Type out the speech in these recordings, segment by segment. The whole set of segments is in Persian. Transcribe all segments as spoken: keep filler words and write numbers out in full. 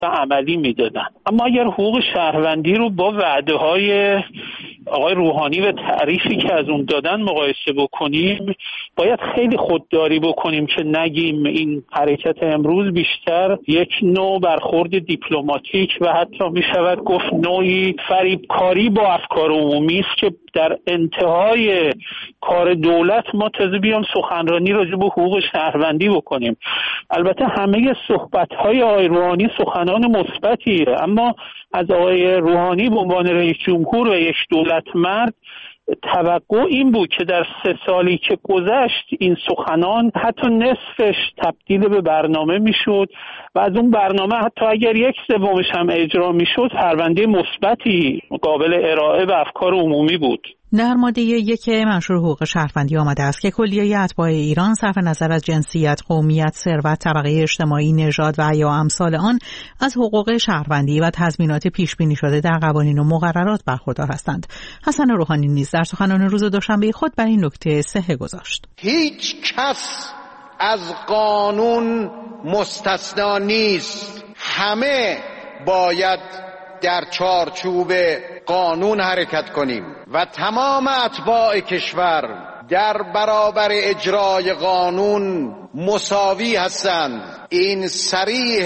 عملی میدادن. اما اگر حقوق شهروندی رو با وعده های آقای روحانی و تعریفی که از اون دادن مقایسه بکنیم، باید خیلی خودداری بکنیم که نگیم این حرکت امروز بیشتر یک نوع برخورد دیپلماتیک و حتی میشود گفت نوعی فریبکاری با افکار عمومی است که در انتهای کار دولت ما تازه بیام سخنرانی راجع به حقوق شهروندی بکنیم. البته همه صحبت‌های آقای روحانی سخنان مثبتیه، اما از آقای روحانی به عنوان رئیس جمهور و یک دولت مرد توقع این بود که در سه سالی که گذشت این سخنان حتی نصفش تبدیل به برنامه میشد و از اون برنامه حتی اگر یک سومش هم اجرا میشد پرونده مثبتی قابل ارائه به افکار عمومی بود. در ماده یک منشور حقوق شهروندی آمده است که کلیه اتباع ایران صرف نظر از جنسیت، قومیت، ثروت، طبقه اجتماعی، نژاد و یا امثال آن از حقوق شهروندی و تضمینات پیش بینی شده در قوانین و مقررات برخوردار هستند. حسن روحانی نیز در سخنان روز دوشنبه خود بر این نکته صحه گذاشت. هیچ کس از قانون مستثنا نیست. همه باید در چارچوب قانون حرکت کنیم و تمام اتباع کشور در برابر اجرای قانون مساوی هستند. این صریح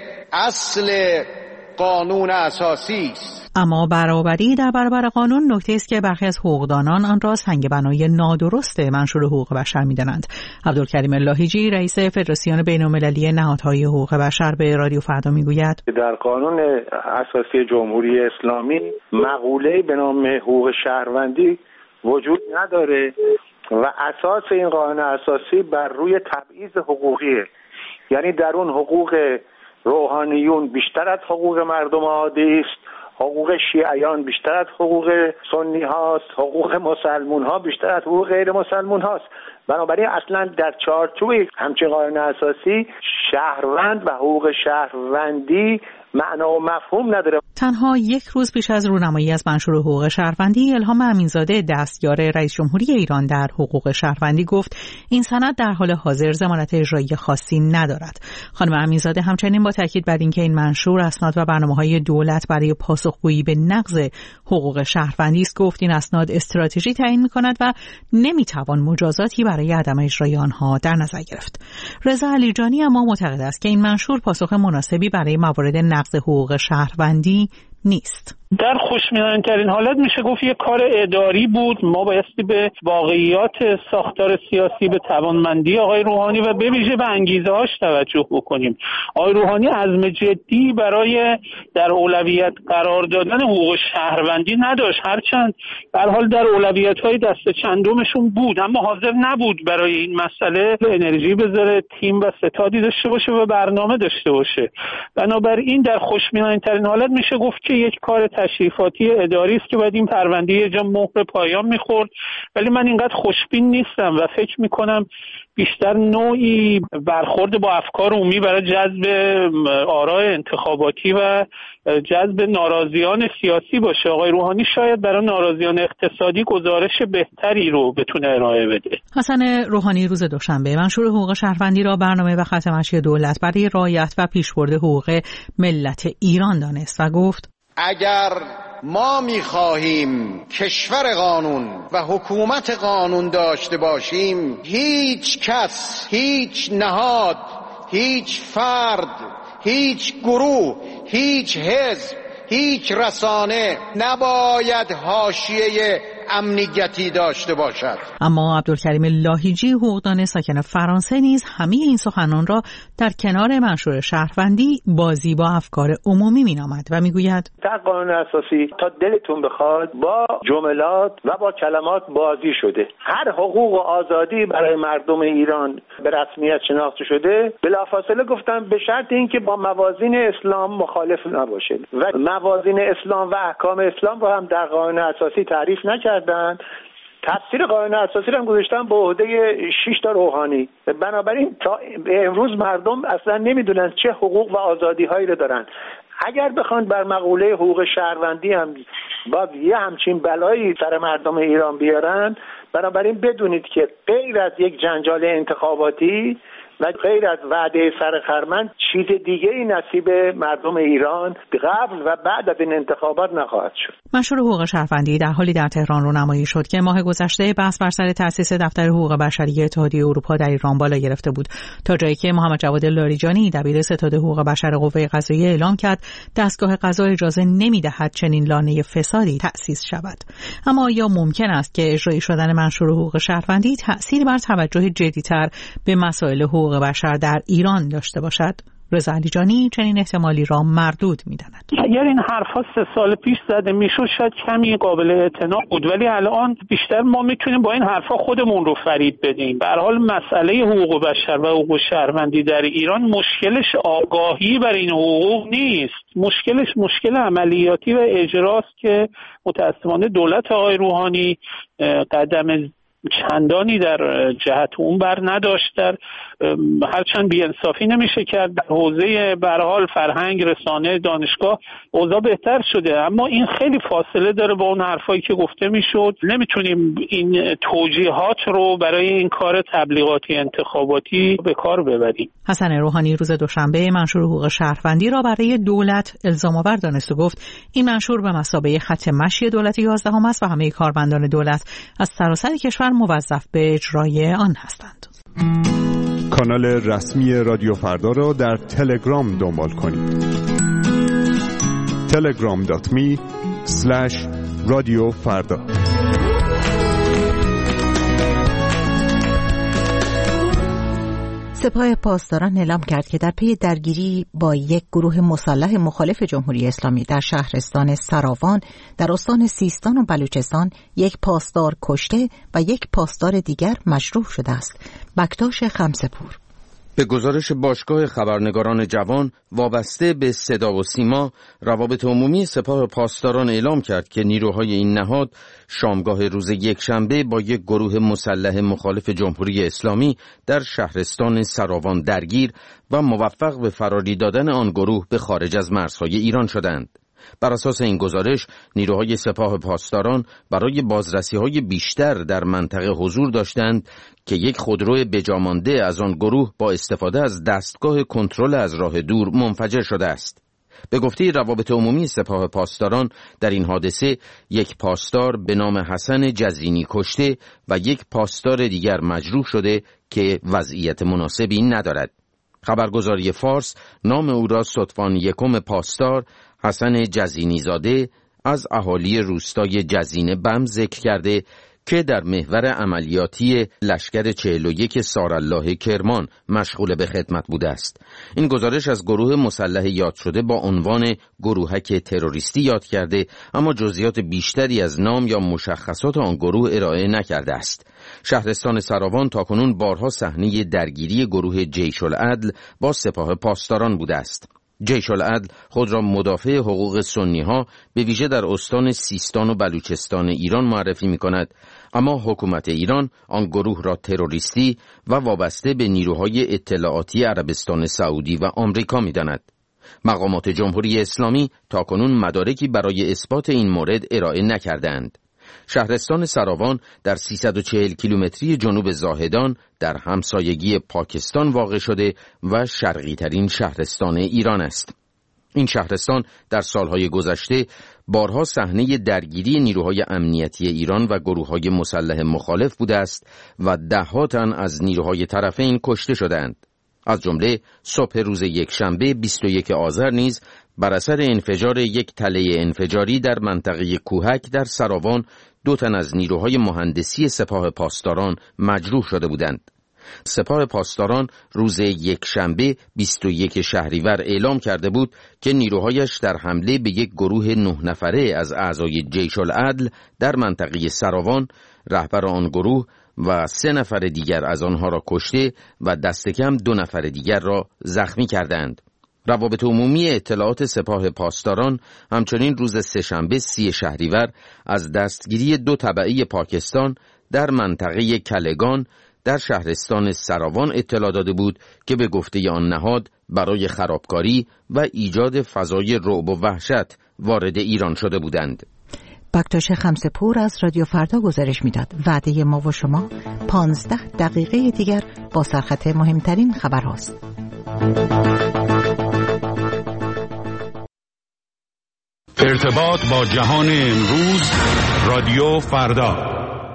اصل قانون اساسی است. اما برابری در برابر قانون نکته است که برخی از حقوقدانان آن را سنگ بنای نادرست منشور حقوق بشر می‌دانند. عبدالکریم لاهیجی رئیس فدراسیون بین‌المللی نهادهای حقوق بشر به رادیو فردا میگوید در قانون اساسی جمهوری اسلامی مقوله‌ای به نام حقوق شهروندی وجود نداره و اساس این قانون اساسی بر روی تبعیض حقوقیه. یعنی در اون حقوق روحانیون بیشتر از حقوق مردم عادی است، حقوق شیعیان بیشتر از حقوق سنی هاست، حقوق مسلمون ها بیشتر از حقوق غیر مسلمون هاست. بنابراین اصلا در چارچوب همچین قانون اساسی شهروند و حقوق شهروندی معنا و مفهوم نداره. تنها یک روز پیش از رونمایی از منشور حقوق شهروندی، الهام امینزاده دستیار رئیس جمهوری ایران در حقوق شهروندی گفت این سند در حال حاضر ضمانت اجرایی خاصی ندارد. خانم امینزاده همچنین با تاکید بر اینکه این منشور اسناد و برنامه‌های دولت برای پاسخگویی به نقض حقوق شهروندی است، گفت این اسناد استراتژی تعیین می‌کند و نمی‌توان مجازاتی برای عدم اجرای آنها در نظر گرفت. رضا علیجانی اما معتقد است که این منشور پاسخ مناسبی برای موارد نقض حقوق شهروندی نیست. در خوشبینانه‌ترین حالت میشه گفت یک کار اداری بود. ما بایستی به واقعیات ساختار سیاسی، به توانمندی آقای روحانی و به ویژه به انگیزه هاش توجه بکنیم. آقای روحانی عزم جدی برای در اولویت قرار دادن حقوق شهروندی نداشت، هرچند به هر حال در اولویت‌های دست چندمشون بود، اما حاضر نبود برای این مسئله انرژی بذاره، تیم و ستادی داشته باشه و برنامه داشته باشه. بنابراین در خوشبینانه‌ترین حالت میشه گفت که یک کار تشریفاتی اداری است که باید این پرونده یه جا مهر پایان میخورد، ولی من اینقدر خوشبین نیستم و فکر میکنم بیشتر نوعی برخورد با افکار عمومی برای جذب آراء انتخاباتی و جذب ناراضیان سیاسی باشه. آقای روحانی شاید برای ناراضیان اقتصادی گزارش بهتری رو بتونه ارائه بده. حسن روحانی روز دوشنبه منشور حقوق شهروندی را برنامه و خط مشی دولت برای رعایت و پیشبرد حقوق ملت ایران دانست و گفت اگر ما می‌خواهیم کشور قانون و حکومت قانون داشته باشیم، هیچ کس، هیچ نهاد، هیچ فرد، هیچ گروه، هیچ حزب، هیچ رسانه نباید حاشیه امنیتی داشته باشد. اما عبدالکریم لاهیجی حقوقدان ساکن فرانسه نیز همه این سخنان را در کنار منشور شهروندی بازی با افکار عمومی مینامد و میگوید در قانون اساسی تا دلتون بخواد با جملات و با کلمات بازی شده. هر حقوق و آزادی برای مردم ایران به رسمیت شناخته شده. بلافاصله گفتم به شرط اینکه با موازین اسلام مخالف نباشه و موازین اسلام و احکام اسلام رو هم در قانون اساسی تعریف نکرد. تفسیر قانون اساسی رو هم گذاشتن به عهده شش تا روحانی. بنابراین تا امروز مردم اصلا نمیدونن چه حقوق و آزادی هایی رو دارن. اگر بخوان بر مقوله حقوق شهروندی هم با یه همچین بلایی سر مردم ایران بیارن، بنابراین بدونید که غیر از یک جنجال انتخاباتی و غیر از وعده سرخرمن چیز دیگه ای نصیب مردم ایران قبل و بعد از این انتخابات نخواهد شد. منشور حقوق شهروندی در حالی در تهران رونمایی شد که ماه گذشته بحث بر سر تأسیس دفتر حقوق بشری اتحادیه اروپا در ایران بالا گرفته بود، تا جایی که محمد جواد لاریجانی دبیر ستاد حقوق بشر قوه قضاییه اعلام کرد دستگاه قضا اجازه نمی‌دهد چنین لانه فسادی تأسیس شود. اما آیا ممکن است که اجرایی شدن منشور حقوق شهروندی تأثیر بر توجه جدی‌تر به مسائل حقوق بشر در ایران داشته باشد؟ رضا علیجانی چنین احتمالی را مردود می‌داند. اگر این حرفا سه سال پیش زده میشد شاید کمی قابل اعتنا بود، ولی الان بیشتر ما میتونیم با این حرفا خودمون رو فریب بدیم. به هر حال مسئله حقوق بشر و حقوق شهروندی در ایران مشکلش آگاهی بر این حقوق نیست، مشکلش مشکل عملیاتی و اجراست که متأسفانه دولت آقای روحانی قدم چندانی در جهت اون بر نداشت. در هرچند بی‌انصافی نمیشه کرد، در حوزه به هر حال فرهنگ، رسانه، دانشگاه اوضاع بهتر شده، اما این خیلی فاصله داره با اون حرفایی که گفته میشد. نمیتونیم این توجیهات رو برای این کار تبلیغاتی انتخاباتی به کار ببریم. حسن روحانی روز دوشنبه منشور حقوق شهروندی را برای دولت الزام آور دانست و گفت این منشور به مثابه خط مشی دولت یازدهم است و همه کارمندان دولت از سراسر کشور موظف به اجرای آن هستند. کانال رسمی رادیو فردا را در تلگرام دنبال کنید. تلگرام دات می اسلش رادیو فردا. سپاه پاسداران اعلام کرد که در پی درگیری با یک گروه مسلح مخالف جمهوری اسلامی در شهرستان سراوان در استان سیستان و بلوچستان یک پاسدار کشته و یک پاسدار دیگر مجروح شده است. بکتاش خمسه‌پور. به گزارش باشگاه خبرنگاران جوان وابسته به صدا و سیما، روابط عمومی سپاه پاسداران اعلام کرد که نیروهای این نهاد شامگاه روز یکشنبه با یک گروه مسلح مخالف جمهوری اسلامی در شهرستان سراوان درگیر و موفق به فراری دادن آن گروه به خارج از مرزهای ایران شدند. بر اساس این گزارش نیروهای سپاه پاسداران برای بازرسی‌های بیشتر در منطقه حضور داشتند که یک خودرو بجامانده از آن گروه با استفاده از دستگاه کنترل از راه دور منفجر شده است. به گفته روابط عمومی سپاه پاسداران در این حادثه یک پاسدار به نام حسن جزینی کشته و یک پاسدار دیگر مجروح شده که وضعیت مناسبی ندارد. خبرگزاری فارس نام او را صدفان یکم پاسدار حسن جزینی زاده از اهالی روستای جزینه بم ذکر کرده که در محور عملیاتی لشکر چهل و یک سارالله کرمان مشغول به خدمت بوده است. این گزارش از گروه مسلح یاد شده با عنوان گروهک تروریستی یاد کرده، اما جزئیات بیشتری از نام یا مشخصات آن گروه ارائه نکرده است. شهرستان سراوان تاکنون بارها صحنه درگیری گروه جیش العدل با سپاه پاسداران بوده است. جیش العدل خود را مدافع حقوق سنی ها به ویژه در استان سیستان و بلوچستان ایران معرفی می کند، اما حکومت ایران آن گروه را تروریستی و وابسته به نیروهای اطلاعاتی عربستان سعودی و آمریکا می داند. مقامات جمهوری اسلامی تاکنون مدارکی برای اثبات این مورد ارائه نکردند. شهرستان سراوان در سیصد و چهل کیلومتری جنوب زاهدان در همسایگی پاکستان واقع شده و شرقی ترین شهرستان ایران است. این شهرستان در سالهای گذشته بارها صحنه درگیری نیروهای امنیتی ایران و گروههای مسلح مخالف بوده است و ده‌ها تن از نیروهای طرفین کشته شدند. از جمله صبح روز یکشنبه بیست و یک آذر نیز بر اثر انفجار یک تله انفجاری در منطقه کوهک در سراوان دو تن از نیروهای مهندسی سپاه پاسداران مجروح شده بودند. سپاه پاسداران روز یکشنبه بیست و یک شهریور اعلام کرده بود که نیروهایش در حمله به یک گروه نه نفره از اعضای جیش العدل در منطقه سراوان رهبر آن گروه و سه نفر دیگر از آنها را کشته و دست کم دو نفر دیگر را زخمی کردند. روابط عمومی اطلاعات سپاه پاسداران همچنین روز سه‌شنبه سی شهریور از دستگیری دو تبعی پاکستان در منطقه کلگان در شهرستان سراوان اطلاع داده بود که به گفته آن نهاد برای خرابکاری و ایجاد فضای رعب و وحشت وارد ایران شده بودند. بکتاش خمسپور از رادیو فردا گزارش میداد. وعده ما و شما پانزده دقیقه دیگر با سرخط مهمترین خبر هاست. ارتباط با جهان امروز، رادیو فردا.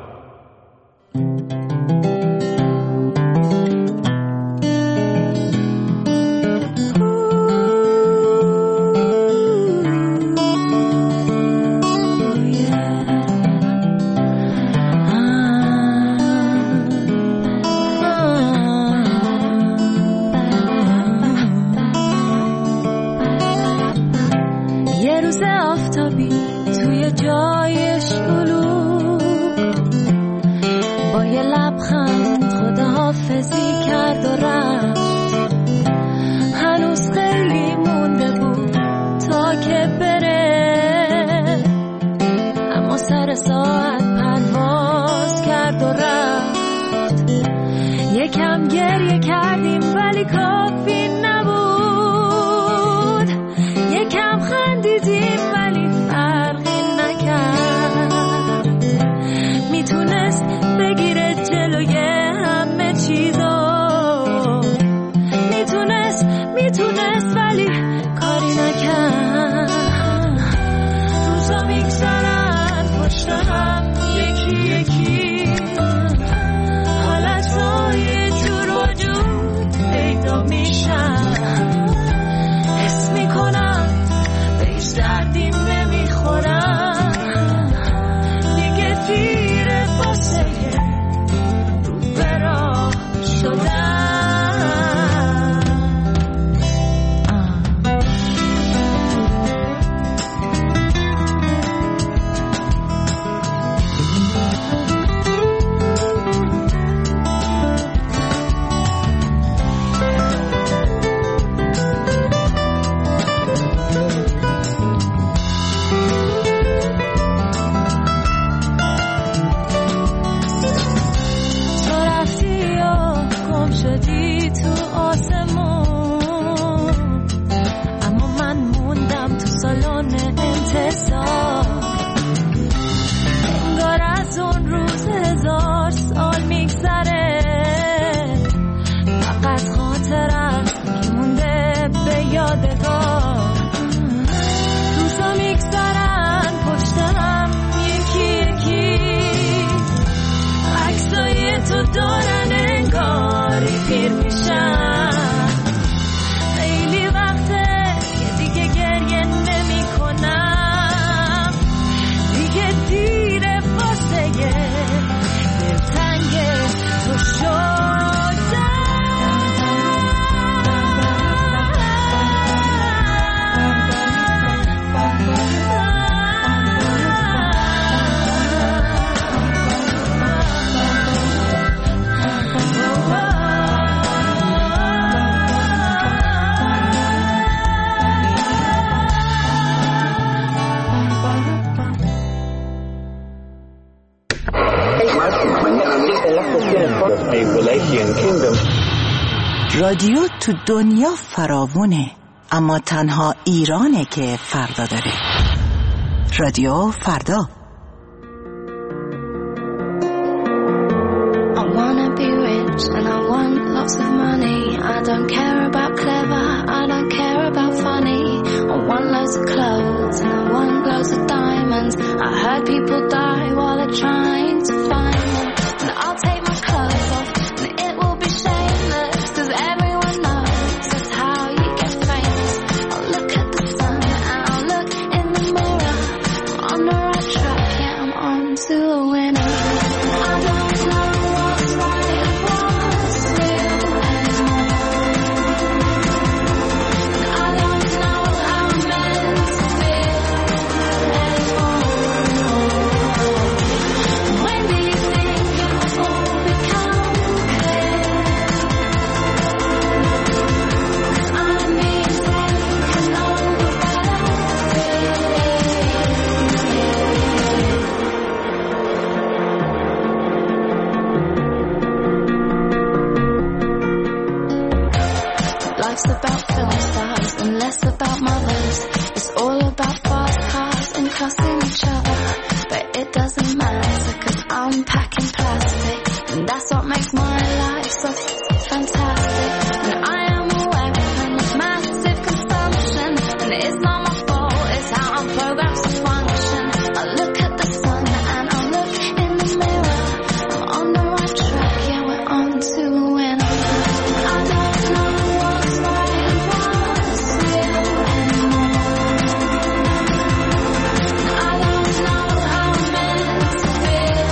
رادیو تو دنیا فراوونه، اما تنها ایرانه که فردا داره. رادیو فردا. I wanna be rich and I want lots of money. I don't care about clever, I don't care about funny. I want loads of clothes and I want loads of diamonds. I heard people die while they're trying to find them. And I'll take my clothes off and it will be shameless, 'cause everyone knows that's how you get famous. I'll look at the sun and I'll look in the mirror. I'm on the right track, yeah, I'm on to a winner. I don't know what's right and what's real anymore. I don't know how I'm meant to feel anymore. programs to function. I look at the sun and I look in the mirror. I'm on the right track, yeah, we're on to a winner. I don't know what's right and what's real anymore. I don't know how I'm meant to feel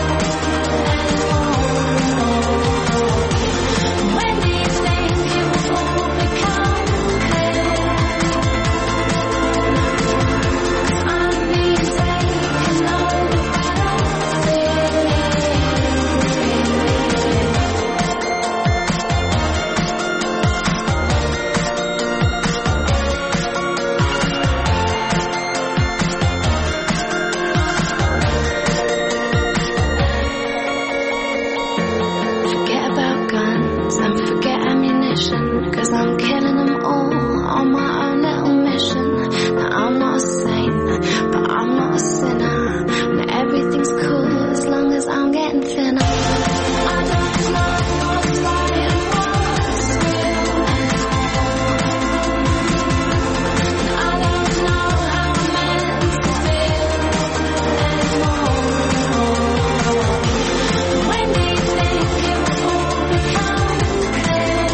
anymore. When do you think it will all become clear? I'm being taken over, but I forget about guns and forget ammunition, 'cause I'm killing them all on my own little mission. Now I'm not a saint, but I'm not a sinner. Now everything's cool as long as I'm getting thinner. I don't know what's right and what's real anymore. I don't know how I'm meant to feel anymore. When do you think it will all become clear?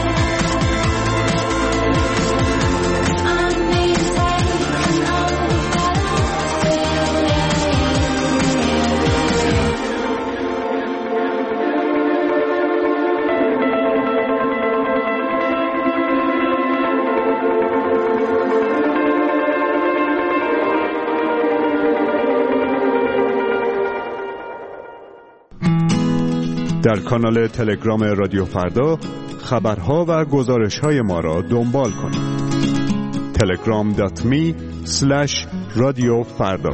I'm being taken over, but I در کانال تلگرام رادیو فردا خبرها و گزارش‌های ما را دنبال کنید. تلگرام دات می اسلش رادیو فردا.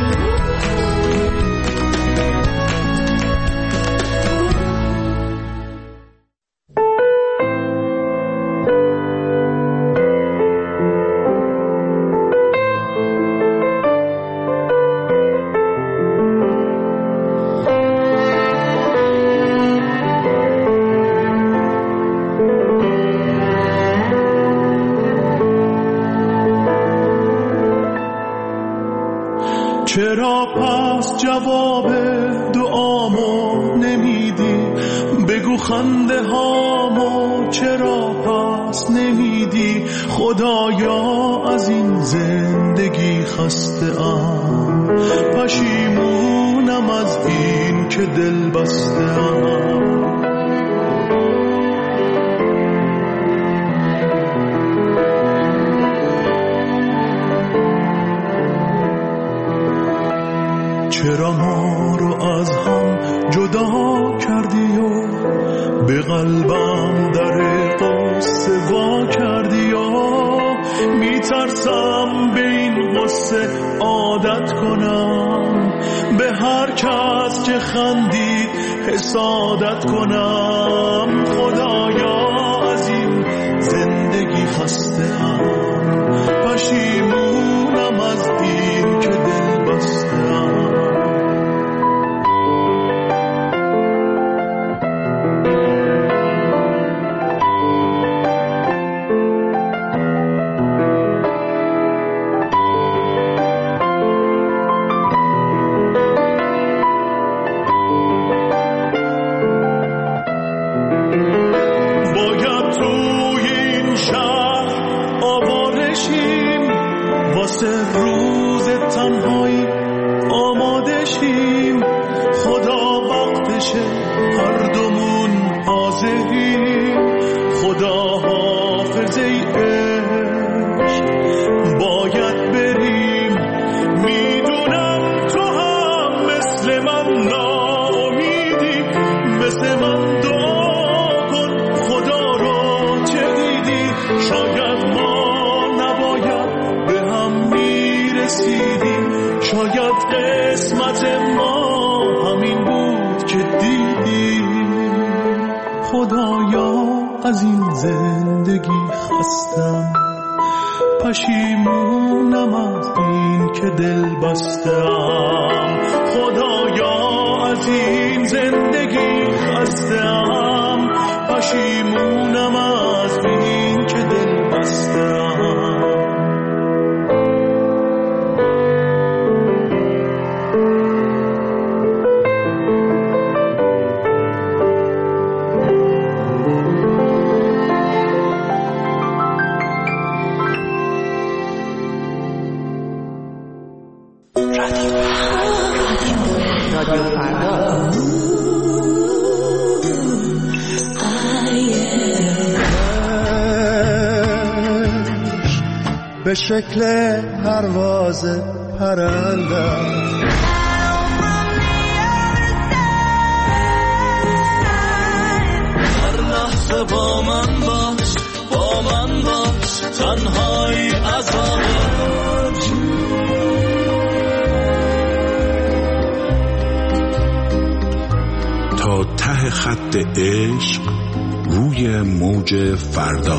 چرا پس جواب دعامو نمیدی؟ بگو خنده هامو چرا پس نمیدی؟ خدایا از این زندگی خسته ام، پشیمونم از این که دل بسته ام. چرا ما رو از هم جدا کردی و به قلبم در قصه وا کردی و میترسم به این قصه عادت کنم، به هر کس که خندید حسادت کنم. خدایا از این زندگی خسته ام، پشیمونم از این که دل بسته ام. از این زندگی خستم، پشیمونم از این که دل بستم. خدایا از این زندگی خستم، پشیمونم از این که دل بستم. رادیو فردا. به شکل پرواز پرنده هر لحظه با من باش، با من باش، تنهایی عذاب تا ته خط عشق روی موج فردا.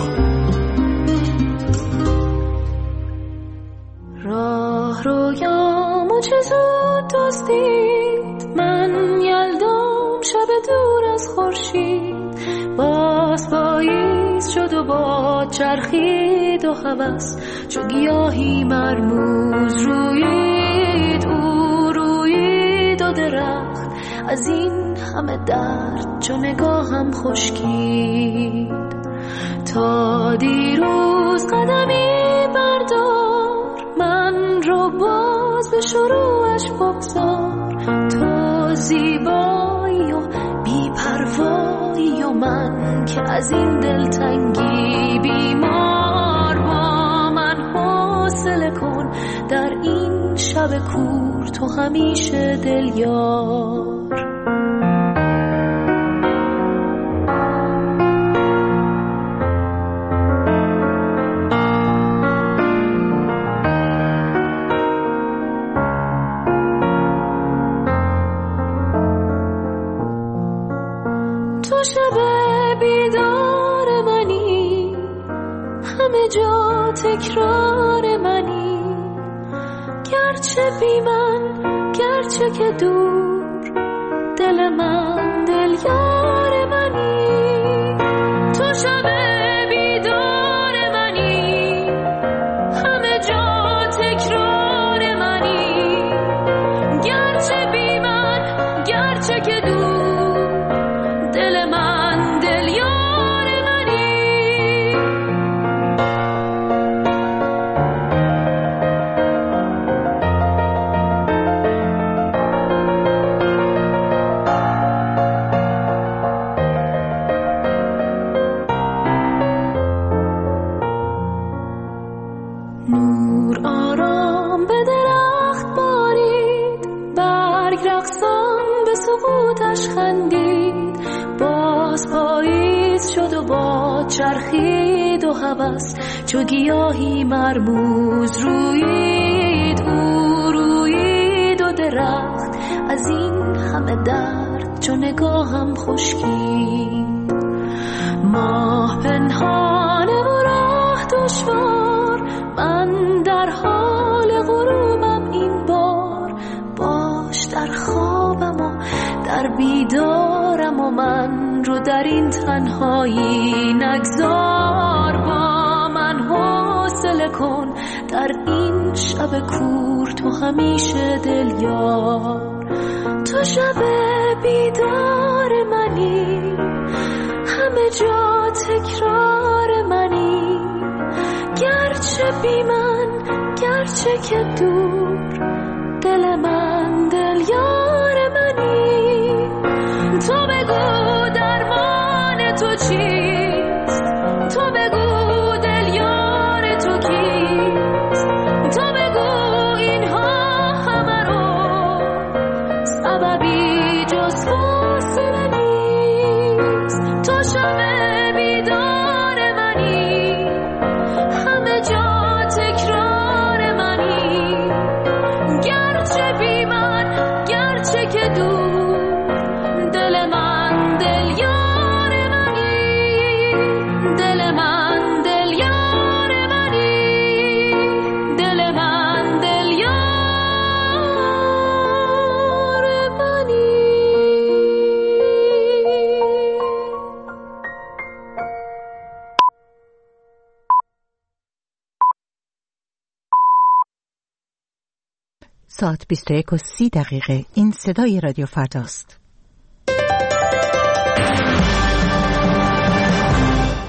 راه رویامو چه زود دزدید، من یلدام شب دور از خورشید، باز پاییز شد و باد چرخید و هوس چو گیاهی مرموز رویید، او رویید و درخت از این همه درد چو نگاهم خشکید. تا دیروز قدمی بردار، من رو باز به شروعش بگذار، تو زیبایی و بی‌پروایی و من که از این دلتنگی بیمار، با من حوصله کن در این شب کور، تو همیشه دلیار. تو شب بیدار منی، همه جا تکرار منی، گرچه بی من گرچه که دور، دل من دل یار منی. تو شب بیدار منی، همه جا تکرار منی، گرچه بی من گرچه که دور، دل من دل یار منی. نور آرام به درخت بارید، برگ رقصان به سقوطش خندید، باز پاییز شد و باد چرخید و هوس چو گیاهی مرموز رویید، او رویید و درخت از این همه درد چو نگاهم خشکید. ماه پنهانه و راه دشوار، من در حال غروبم این بار، باش در خوابم و در بیدارم و من رو در این تنهایی نگذار، با من حوصله کن در این شب کور، تو همیشه دلیار. تو شب بیدار منی، همه جا تکرار منی، گرچه بی من گرچه که دور، دل من دل یار منی. تو بگو درمان تو چیست، تو بگو دل یار تو کیست، تو بگو اینها همه رو سببی جز فاصله نیست. تو شب بیدار منی، همه جا تکرار منی، گرچه بی من گرچه که دور، دل من دل یار منی، دل من دل یار منی، دل من دل یار منی. ساعت بیست و یک و سی دقیقه. این صدای رادیو فرداست.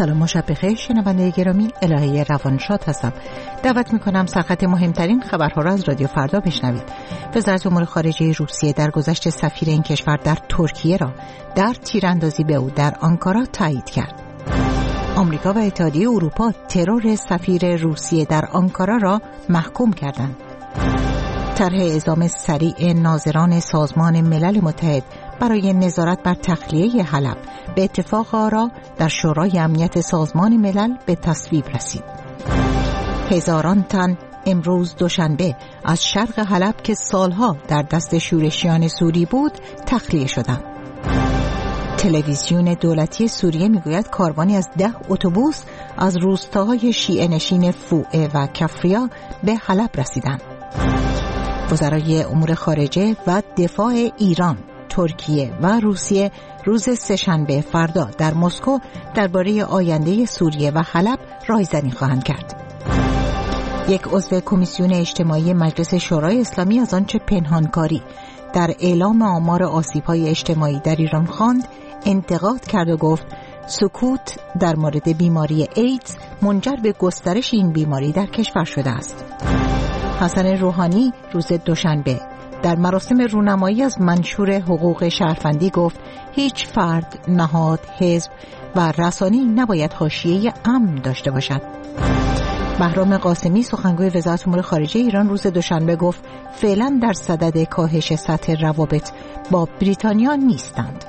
سلام و شب بخیر شنونده گرامی، الهه روانشاد هستم. دعوت میکنم سرخط مهمترین خبرها را از رادیو فردا بشنوید. وزارت امور خارجه روسیه در گذشت سفیر این کشور در ترکیه را در تیراندازی به او در آنکارا تایید کرد. آمریکا و اتحادیه اروپا ترور سفیر روسیه در آنکارا را محکوم کردند. طرح اعزام سریع ناظران سازمان ملل متحد برای نظارت بر تخلیه حلب به اتفاق آرا در شورای امنیت سازمان ملل به تصویب رسید. هزاران تن امروز دوشنبه از شرق حلب که سالها در دست شورشیان سوری بود تخلیه شدند. تلویزیون دولتی سوریه میگوید کاروانی از ده اتوبوس از روستاهای شیعه نشین فوعه و کفریا به حلب رسیدند. وزرای امور خارجه و دفاع ایران، ترکیه و روسیه روز سه‌شنبه فردا در مسکو درباره آینده سوریه و حلب رایزنی خواهند کرد. یک عضو کمیسیون اجتماعی مجلس شورای اسلامی از آنچه پنهانکاری در اعلام آمار آسیب‌های اجتماعی در ایران خواند انتقاد کرد و گفت سکوت در مورد بیماری ایدز منجر به گسترش این بیماری در کشور شده است. حسن روحانی روز دوشنبه در مراسم رونمایی از منشور حقوق شهروندی گفت هیچ فرد، نهاد، حزب و رسانه‌ای نباید حاشیه امن داشته باشد. بهرام قاسمی سخنگوی وزارت امور خارجه ایران روز دوشنبه گفت فعلا در صدد کاهش سطح روابط با بریتانیا نیستند.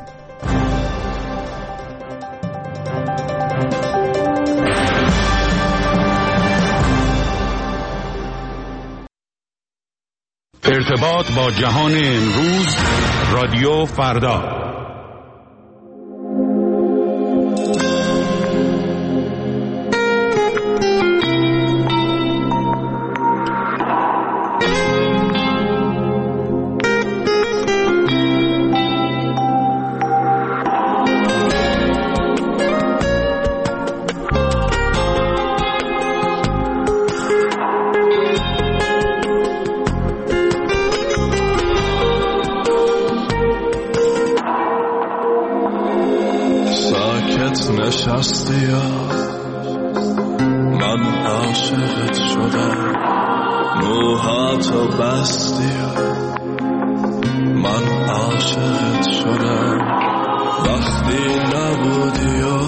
ارتباط با جهان امروز، رادیو فردا. نشستی من عاشقت شدم، موهاتو بستی من عاشقت شدم، وقتی نبودی و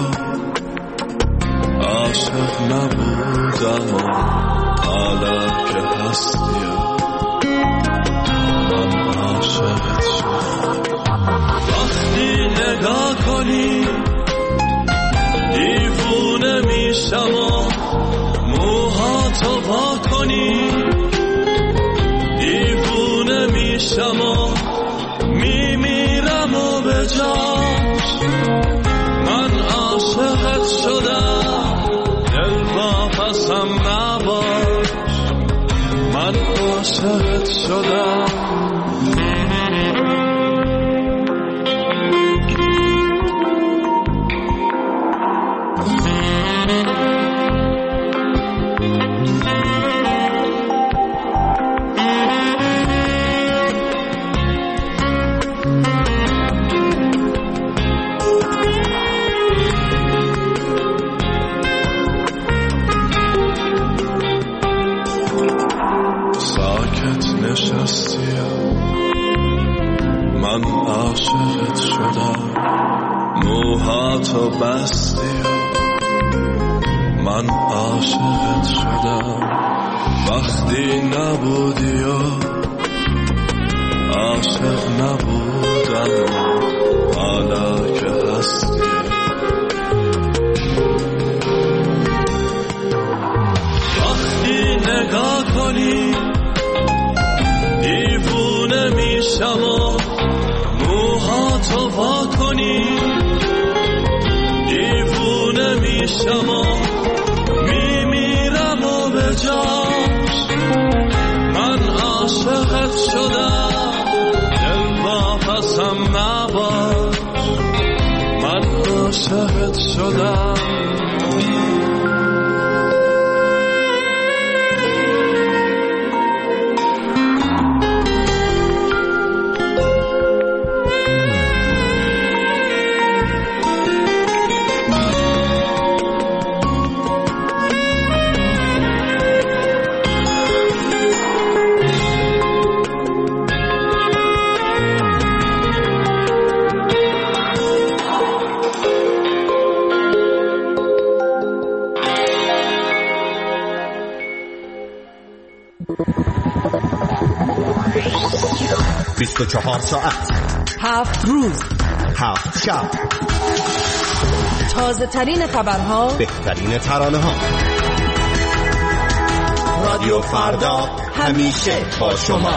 عاشق نبودم و حالا که هستی من عاشقت شدم. وقتی نگاه کنی دیوونه میشم و موهاتو وا کنی، دیوونه میشم و میمیرم و به جاش من عاشقت شدم، دل واپسم نباش من عاشقت شدم. من عاشقت شدم، موهاتو بستی من عاشقت شدم، وقتی نبودی و عاشق نبودم حالا که هستی وقتی نگاه کنی دیوونه میشم و موهاتو وا کنی، دیوونه میشم و میمیرم و به جاش من عاشقت شدم، دل واپسم نباش من عاشقت شدم. بیست و چهار ساعت، هفت روز، هفت شب، تازه ترین خبرها، بهترین ترانه ها. رادیو فردا همیشه با شما.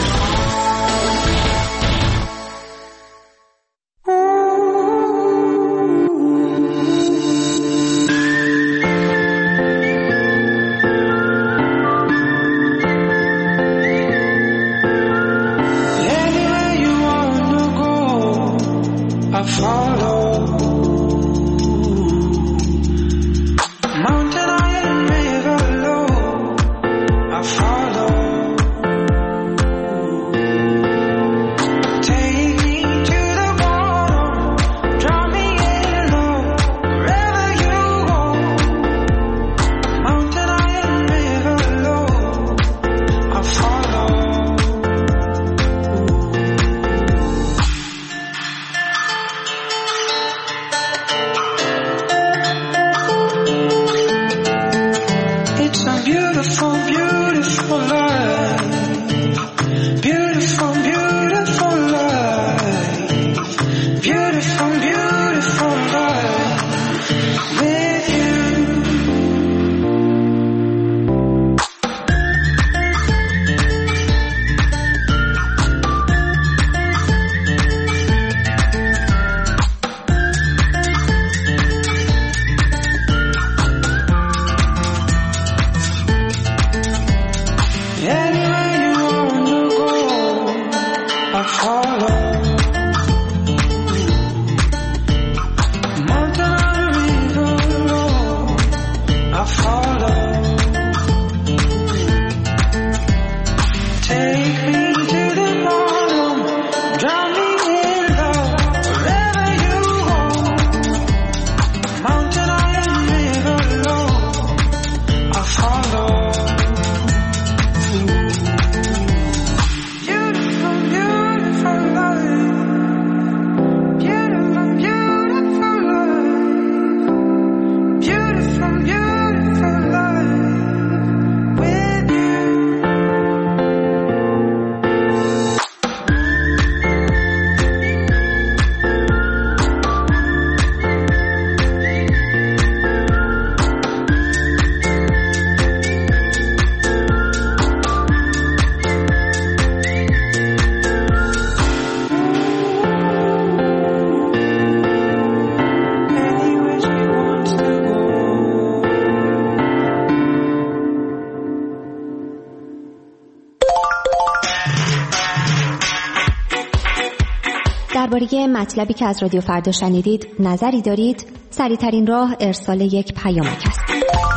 درباره مطلبی که از رادیو فردا شنیدید نظری دارید؟ سریع‌ترین راه ارسال یک پیامک است.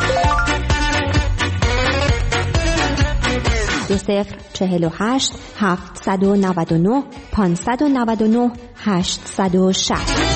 دو صفر چهل و هشت هفتصد و نود و نه پانصد و نود و نه هشتصد و شصت.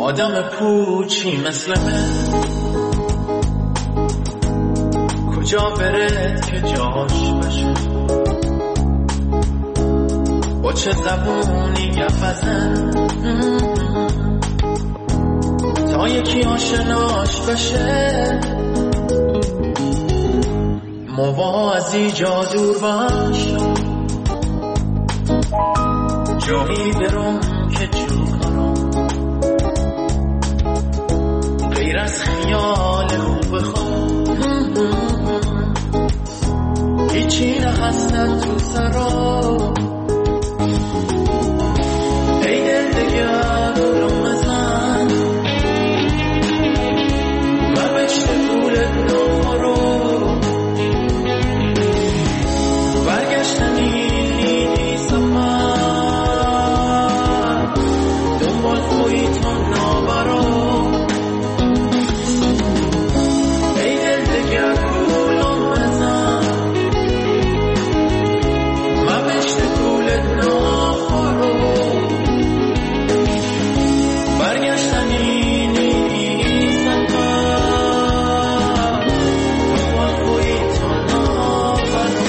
آدم پوچی مثل من کجا برد که جاش بشه، با چه زبونی گپ بزن تا یکی آشناش بشه، موها از ایجا دور باش، جایی برم که جو کنم غیر از خیال خوب خود، هیچی نهستن تو سرا. ای دل دگر گلم بزن و بشت پولت نخورو، برگشتنی نیست من دنبال خوی تو نابرو. ای دل دگر گلم بزن و بشت پولت نخورو، برگشتنی نیست من دنبال خوی تو نابرو.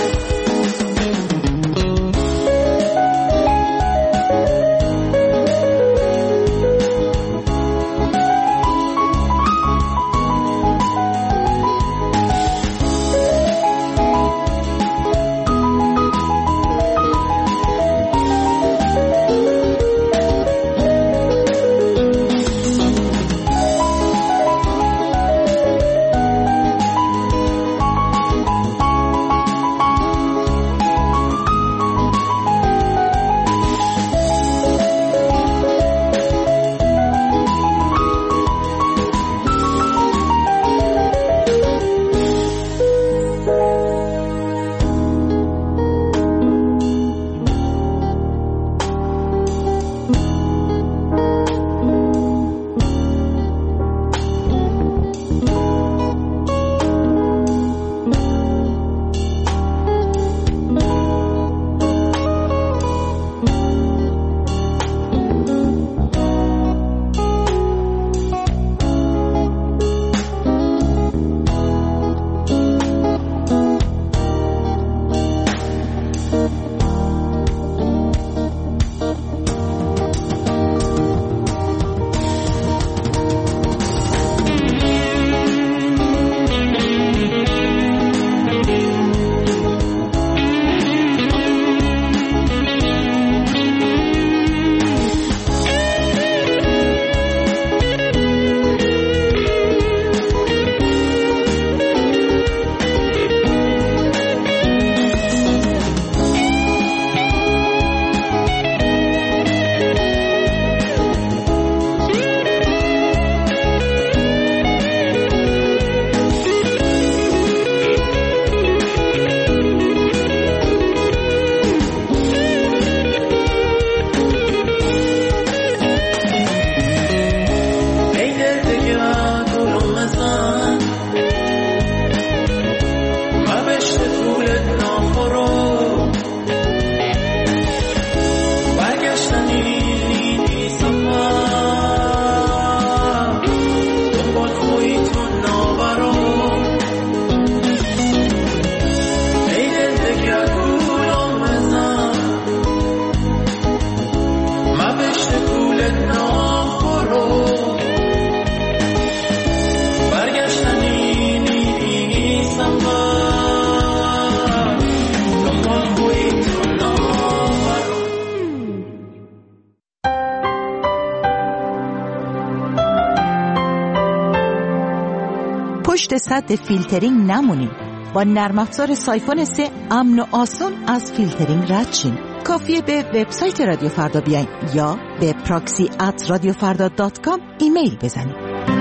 پشت سد فیلترینگ نمونید. با نرم افزار سایفون سه امن و آسون از فیلترینگ رد شین. کافیه به وبسایت رادیو فردا بیاین یا به پراکسی ات رادیو فردا دات کام ایمیل بزنید.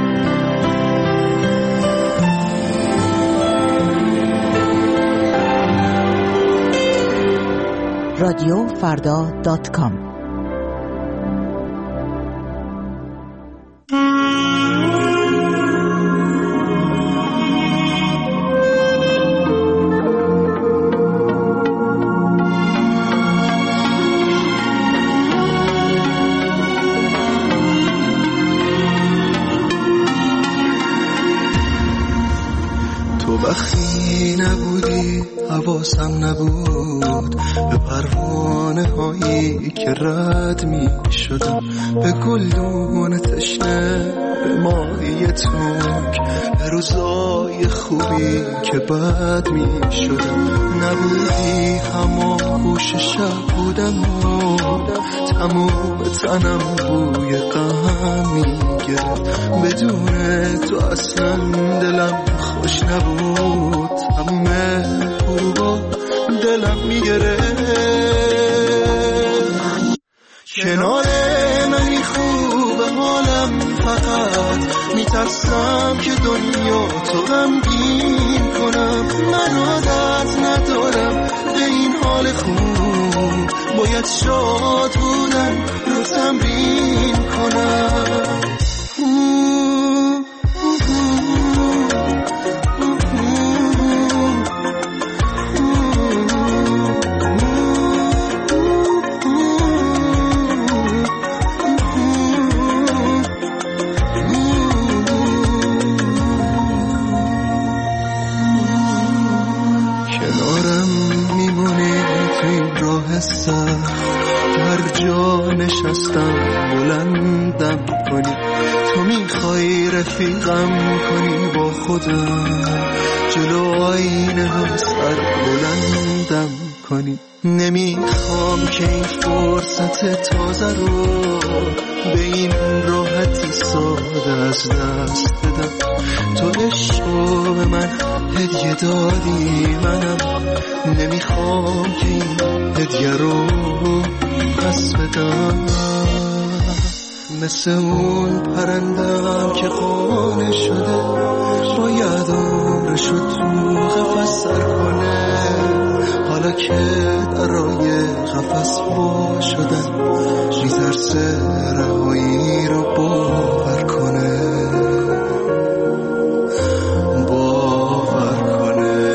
رادیو فردا دات کام. حواسم نبود به پروانه هایی که رد می شدم، به گلدون تشنه، به ماهی تنک، به روزای خوبی که بد می شدم. نبودی هما گوش شب بودم و تمام تنم بوی غم می گرفت. بدون تو اصلا دلم خوش نبود، تمام غروبا دلم می گرفت. کنار منی خوبه حالم، فقط میترسم که دنیا تو غمگین کنم. من عادت ندارم به این حال خوب، باید شاد بودن رو تمرین کنم. هر جا نشستم بلندم کنی، تو میخوای رفیقم کنی با خودم، جلو آینه هم سر بلندم کنی. نمیخوام که این فرصت تازه رو به این راحتی ساده از دست بدم. تو عشق رو به من هدیه دادی، منم نمیخوام که این هدیه رو پس بدم. مثل اون پرندم که خانه شده، باید عمرشو تو قفس سر کنه. حالا که درای قفس وا شدن، میترسه رهایی رو باور کنه، باور کنه.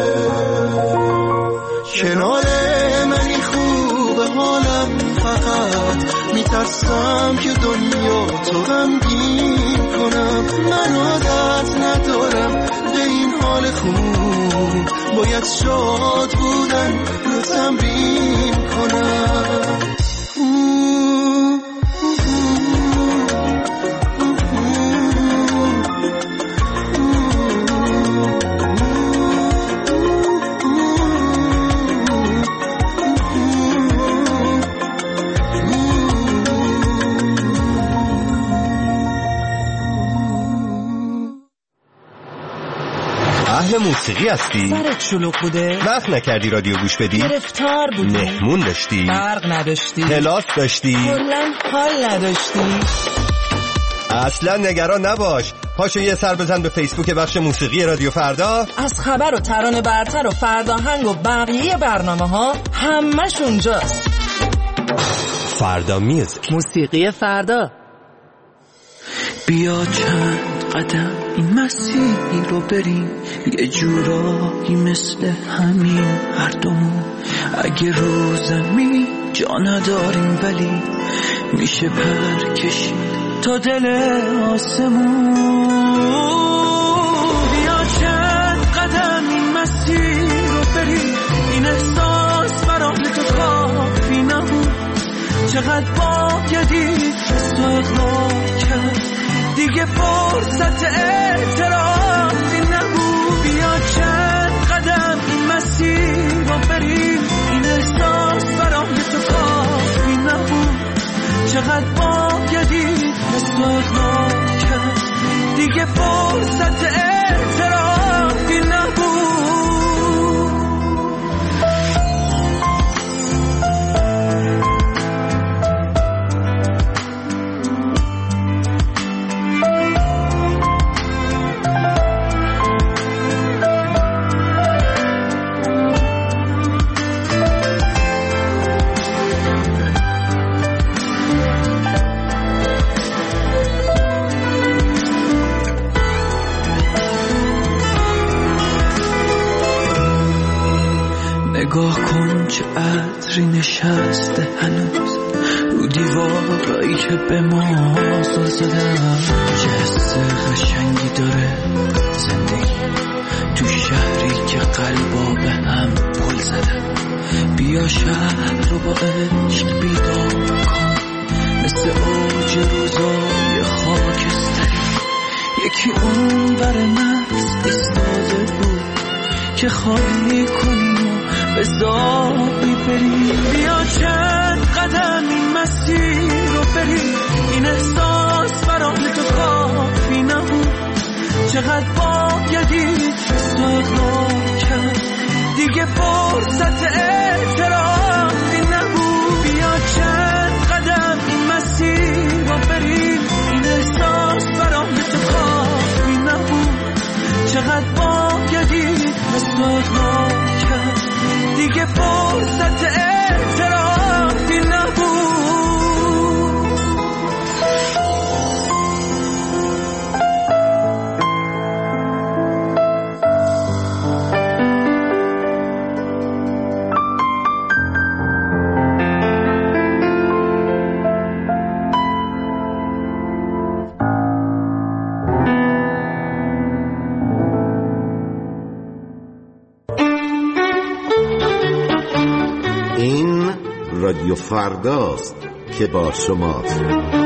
کنار منی خوبه حالم، فقط میترسم که دنیا تو غمگین کنم. من عادت ندارم به این حال خوب، باید شاد بودن رو تمرین کنم. اهل موسیقی هستی؟ سرت شلوغ بوده؟ وقت نکردی رادیو گوش بدی؟ گرفتار بودی؟ مهمون داشتی؟ برق نداشتی؟ کلاس داشتی؟ کلاً حال نداشتی؟ اصلا نگران نباش، پاشو یه سر بزن به فیسبوک بخش موسیقی رادیو فردا. از خبر و ترانه برتر و فرداهنگ و بقیه برنامه ها همش اونجاست. فردا میوزیک، موسیقی فردا. بیا چند قدم این مسیر رو بریم، یه جورایی مثل همین هر دومون. اگه رو زمین جا نداریم ولی میشه پر کشید تا دل آسمون. بیا چند قدم این مسیر رو بریم، این احساس برای تو کافی نبود. چقدر بایدی تو اقرار کرد، دیگه فرصت اعترافی نبود. بیا چند قدم این مسیر رو بریم، این احساس برای تو کافی نبود. چقدر بایدی تو اقرار کرد، دیگه فرصت اعترافی نبود. نگاه کن چه عطری نشسته هنوز رو دیوارایی که به ما زل زدن. چه حس قشنگی داره زندگی تو شهری که قلبا به هم پل زدن. بیا شهر رو با عشق بیدار کن، مثل اوج روزای خاکستری. یکی اون ور مرز ایستاده بود که خالی کنی و به زابی بری. بیا چند قدم این مسیر رو بری، این احساس برام تو کافی نبود. چقدر بایدی تو اقرار کرد، دیگه فرصت اعترافی نبود. بیا چند قدم این مسیر رو بری، این احساس برام تو کافی نبود. چقدر بایدی تو اقرار کرد، دیگه فرصت اعترافی نبود. رادیو فرداست که با شماست.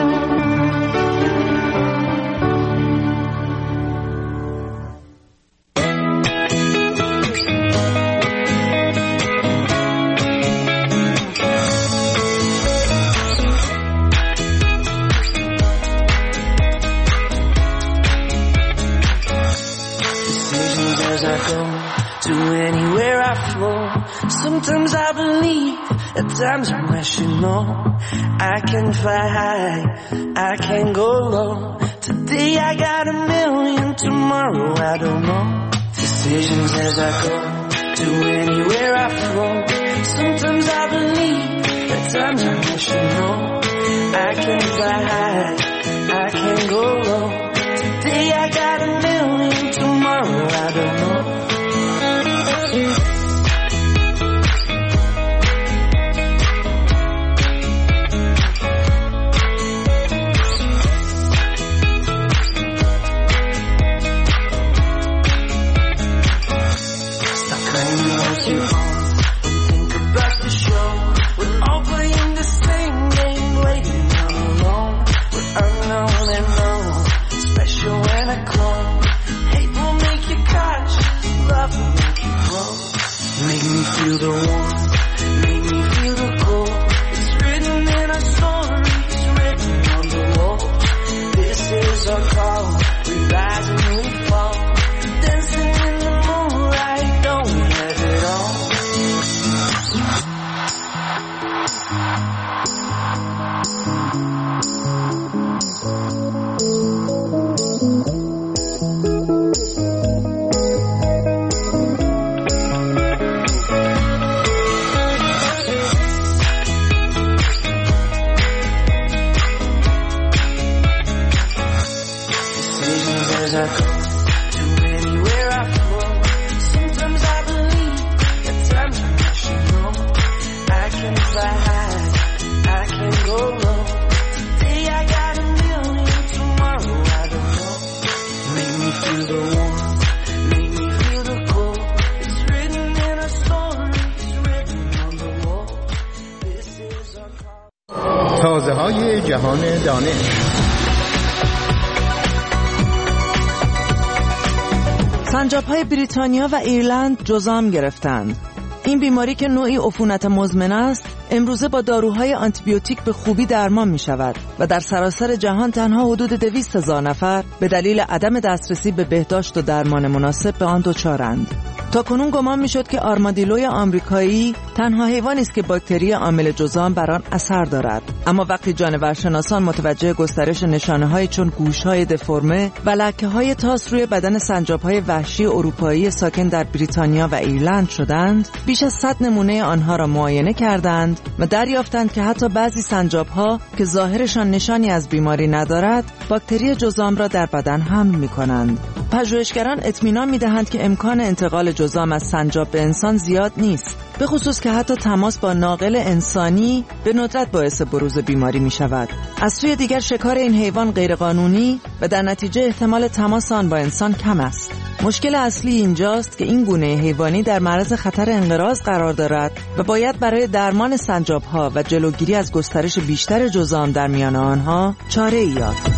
Sometimes I believe, at times I'm rational. I can fly high, I can go low. Today I got a million, tomorrow I don't know. Decisions as I go, to anywhere I flow. Sometimes I believe, at times I'm rational. I can fly high, I can go low. Today I got a million, tomorrow I don't know. Feel the warmth, make me feel the cold. It's written in our stories, written on the wall. This is our call, we rise and we fall. Dancing in the moonlight, don't we have it all? تازه های جهان دانش. سنجاب‌های بریتانیا و ایرلند جذام گرفتند. این بیماری که نوعی عفونت مزمن است، امروزه با داروهای آنتیبیوتیک به خوبی درمان می شود و در سراسر جهان تنها حدود دویست هزار نفر به دلیل عدم دسترسی به بهداشت و درمان مناسب به آن دچارند. تاکنون گمان می شد که آرمادیلوی آمریکایی تنها حیوانی است که باکتری عامل جذام بر آن اثر دارد، اما وقتی جانورشناسان متوجه گسترش نشانه‌های چون گوش‌های دفرمه و لکه‌های تاس روی بدن سنجاب‌های وحشی اروپایی ساکن در بریتانیا و ایرلند شدند، بیش از صد نمونه آنها را معاینه کردند و دریافتند که حتی بعضی سنجاب‌ها که ظاهرشان نشانی از بیماری ندارد، باکتری جذام را در بدن حمل می‌کنند. پژوهشگران اطمینان می‌دهند که امکان انتقال جذام از سنجاب به انسان زیاد نیست، به خصوص که حتی تماس با ناقل انسانی به ندرت باعث بروز بیماری می‌شود. از سوی دیگر شکار این حیوان غیرقانونی و در نتیجه احتمال تماس آن با انسان کم است. مشکل اصلی اینجاست که این گونه حیوانی در معرض خطر انقراض قرار دارد و باید برای درمان سنجاب‌ها و جلوگیری از گسترش بیشتر جذام در میان آنها چاره‌ای یافت.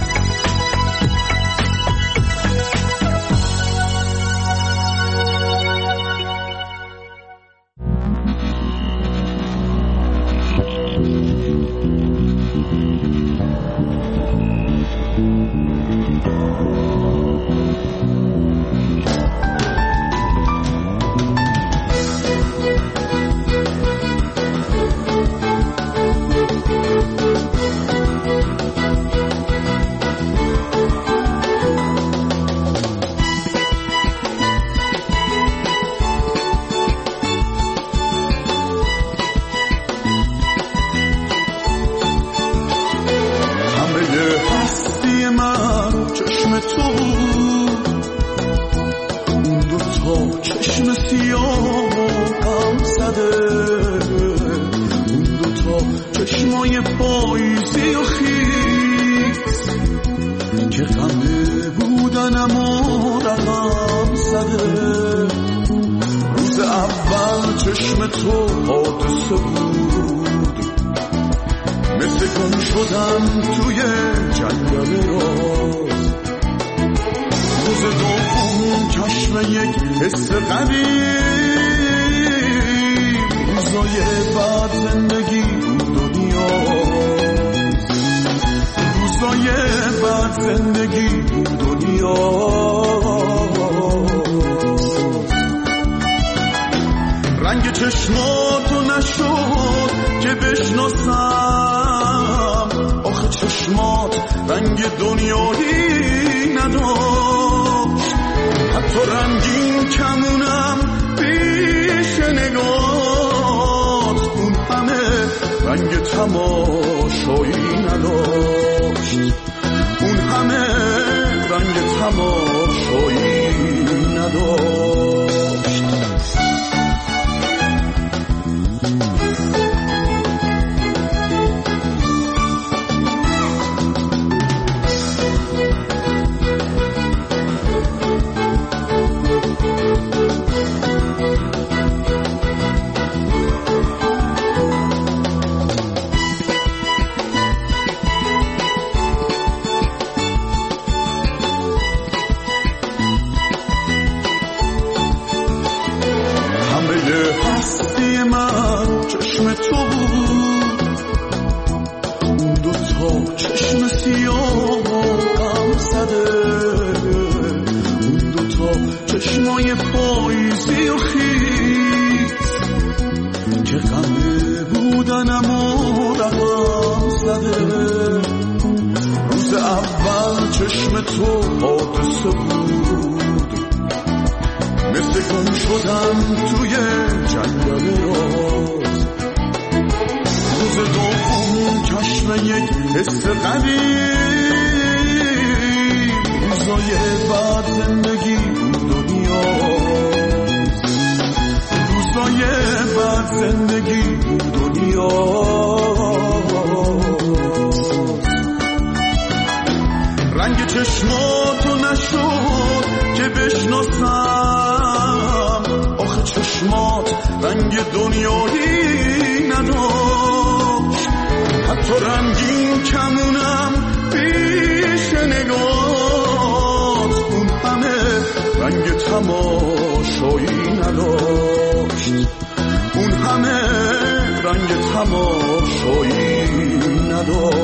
رنگ تماشایی نداشت.